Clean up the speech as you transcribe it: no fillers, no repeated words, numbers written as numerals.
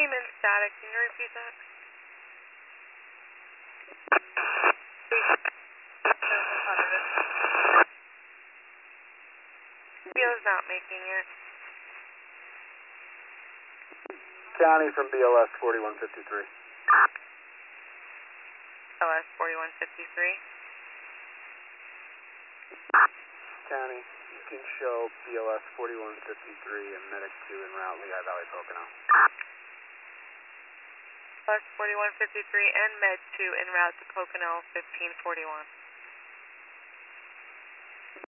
came in static. Can you repeat that? Bio's not making it. County from BLS 4153. LS 4153. County, you can show BLS 4153 and Medic 2 en route Lehigh Valley Pocono. LS 4153 and Med 2 en route to Pocono 1541.